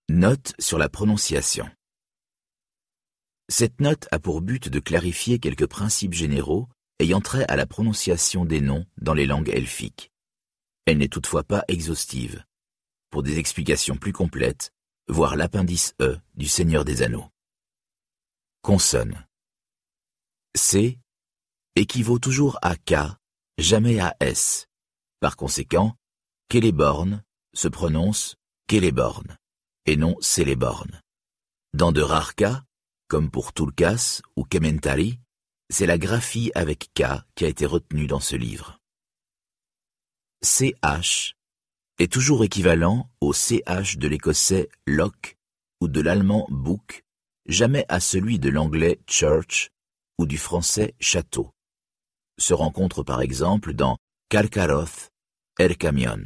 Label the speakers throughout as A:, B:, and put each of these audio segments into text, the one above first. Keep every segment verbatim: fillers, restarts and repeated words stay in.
A: Note sur la prononciation. Cette note a pour but de clarifier quelques principes généraux ayant trait à la prononciation des noms dans les langues elfiques. Elle n'est toutefois pas exhaustive. Pour des explications plus complètes, voir l'appendice E du Seigneur des Anneaux. Consonne. C équivaut toujours à K, jamais à S. Par conséquent, Celeborn se prononce Celeborn et non Celeborn. Dans de rares cas, comme pour Tulkas ou Kementari, c'est la graphie avec K qui a été retenue dans ce livre. C H est toujours équivalent au C H de l'écossais lock ou de l'allemand book, jamais à celui de l'anglais church ou du français château. Se rencontre par exemple dans Carcharoth, Erkamion.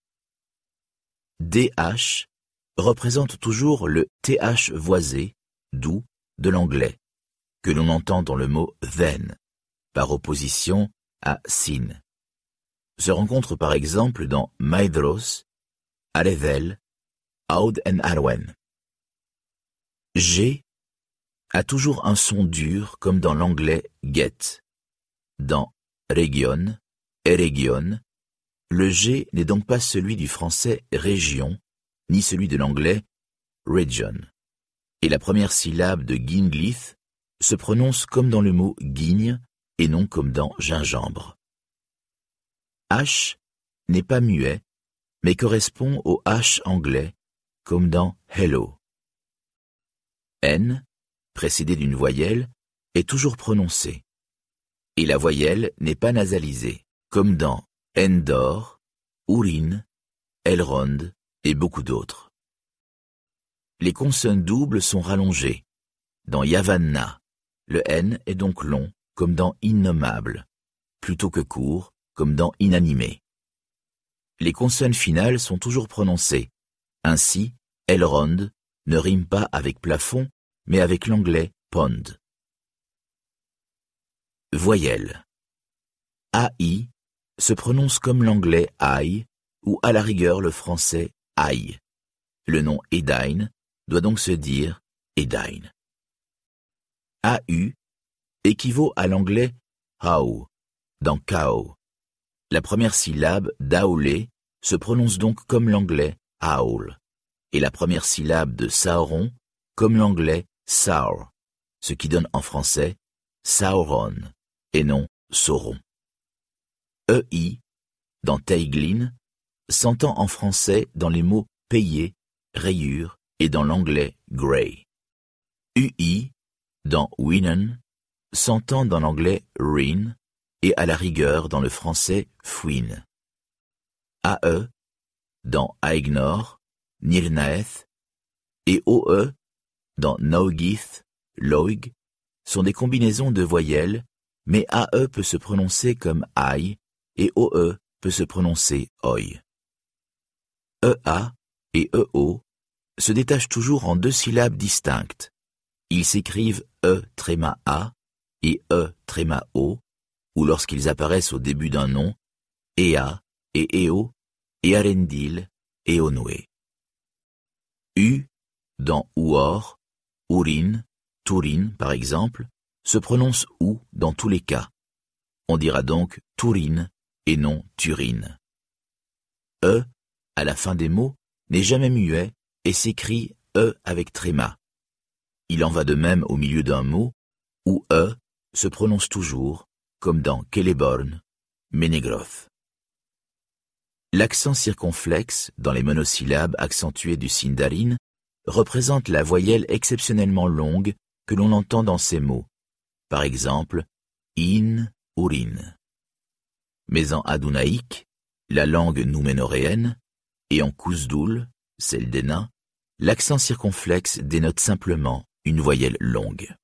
A: D H représente toujours le T H voisé, doux, de l'anglais, que l'on entend dans le mot then, par opposition à sin. Se rencontre par exemple dans Maedhros, Aredhel, Aud en Arwen. G a toujours un son dur comme dans l'anglais get. Dans region, eregion, le G n'est donc pas celui du français région, ni celui de l'anglais region. Et la première syllabe de Ginglith se prononce comme dans le mot guigne et non comme dans gingembre. H n'est pas muet, mais correspond au H anglais, comme dans hello. N, précédé d'une voyelle, est toujours prononcé. Et la voyelle n'est pas nasalisée, comme dans Endor, Urin, Elrond et beaucoup d'autres. Les consonnes doubles sont rallongées. Dans Yavanna, le N est donc long, comme dans innommable, plutôt que court, comme dans inanimé. Les consonnes finales sont toujours prononcées. Ainsi, Elrond ne rime pas avec plafond, mais avec l'anglais pond. Voyelle. A I se prononce comme l'anglais aïe ou à la rigueur le français aïe. Le nom Edain doit donc se dire Edain. A U équivaut à l'anglais how dans Kao. La première syllabe d'Aolé se prononce donc comme l'anglais Aul et la première syllabe de Sauron comme l'anglais Saur, ce qui donne en français Sauron et non Sauron. E I dans Teiglin s'entend en français dans les mots payer, rayure et dans l'anglais grey. U I dans Winen s'entend dans l'anglais rin et à la rigueur dans le français fouine. A E dans Aegnor, Nirnaeth et O E dans Naugith, Loig sont des combinaisons de voyelles, mais A E peut se prononcer comme aïe et O E peut se prononcer oi. E A et E O se détachent toujours en deux syllabes distinctes. Ils s'écrivent E tréma A et E tréma O, ou lorsqu'ils apparaissent au début d'un nom, Ea et Eo, et Arendil et Onwe. U, dans Uor, Urin, Turin par exemple, se prononce OU dans tous les cas. On dira donc Turin et non Turine. E, à la fin des mots, n'est jamais muet et s'écrit E avec tréma. Il en va de même au milieu d'un mot, où E se prononce toujours, comme dans Celeborn, Menegroth. L'accent circonflexe, dans les monosyllabes accentuées du Sindarin, représente la voyelle exceptionnellement longue que l'on entend dans ces mots. Par exemple, in, urin. Mais en Adounaïque, la langue nouménoréenne, et en Kousdoul, celle des nains, l'accent circonflexe dénote simplement une voyelle longue.